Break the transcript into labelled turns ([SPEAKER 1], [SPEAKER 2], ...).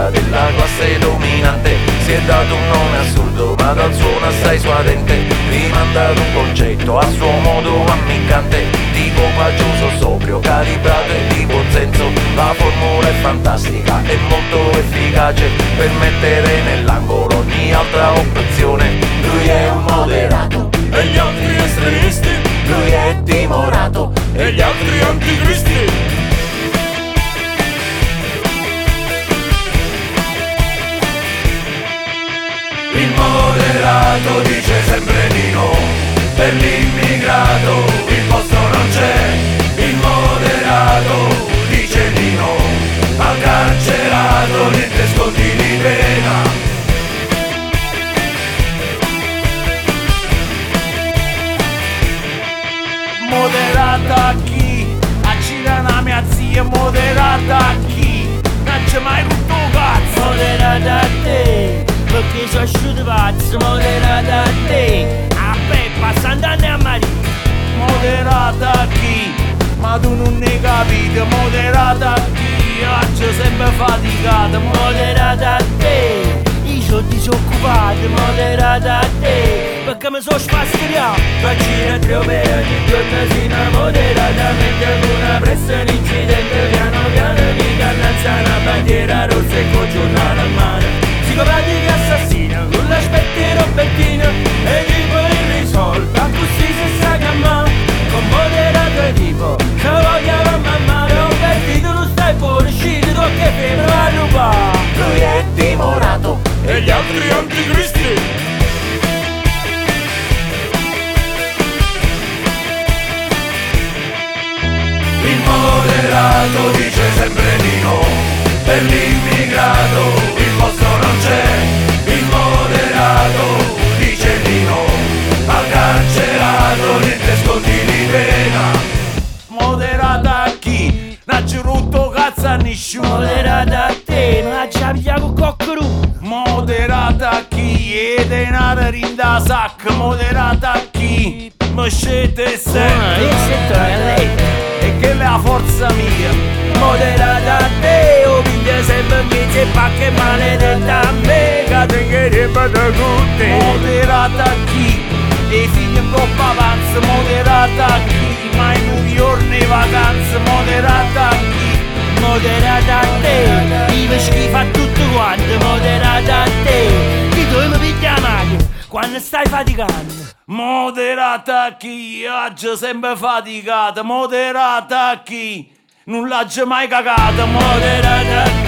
[SPEAKER 1] figura della classe dominante. Si è dato un nome assurdo ma dal suono assai suadente, rimandato un concetto a suo modo ammiccante, tipo pagioso, sobrio, calibrato e di buon senso. La formula è fantastica e molto efficace per mettere nell'angolo ogni altra opzione. Lui è un moderato e gli altri estremisti, lui è timorato e gli altri anticristi. Il moderato dice sempre di no, per l'immigrato il posto non c'è. Il moderato dice di no, al carcerato niente sconti di pena.
[SPEAKER 2] Moderata a chi? A Cirana mia zia, moderata a chi? Non c'è mai rotto cazzo. Moderata a te, perché sono asciutto pazzo. Moderata a te, a Peppa, Sant'Anna e a Maria. Moderata a chi? Ma tu non ne capito. Moderata a chi? Faccio sempre faticato. Moderata a te, io sono disoccupato. Moderata a te, perché mi sono spastriato. Vaccina 3 ore ogni giorno sino a moderatamente, con una pressa un incidente. Piano piano mi cannazza una bandiera rossa e con giornale a mano. Psicopatico assassino con l'aspetto robettino e tipo irrisolto, a così si sa che ma con moderato tipo se vogliamo mamma non perdito, non stai fuori uscito tu che fai a rubare.
[SPEAKER 1] Lui è timorato
[SPEAKER 2] E gli altri anticristi.
[SPEAKER 1] Il moderato dice sempre di no, per l'immigrato il posto non c'è. Il moderato dice di no, al carcerato niente sconti di pena.
[SPEAKER 2] Moderata a chi? Non ci rotto cazzo a nessuno. Moderata a te, non ci pigliato con coccherù. Moderata a chi? E denaro rinda sacca. Moderata a chi? Mi scete sempre e che è la forza mia. Moderata a te, o piglia sempre in mezzo e pacche maledetta a me, che tengerebbe da tutti. Moderata a chi? E figli in coppa avanza. Moderata a chi? Ma in un giorno di vacanza. Moderata a chi? Moderata a te, vive schifo a tutto quanto. Moderata a te, chi tu mi piglia la macchina quando stai faticando. Moderata a chi? Oggi sempre faticata. Moderata a chi? Non l'ha mai cagata. Moderata a chi?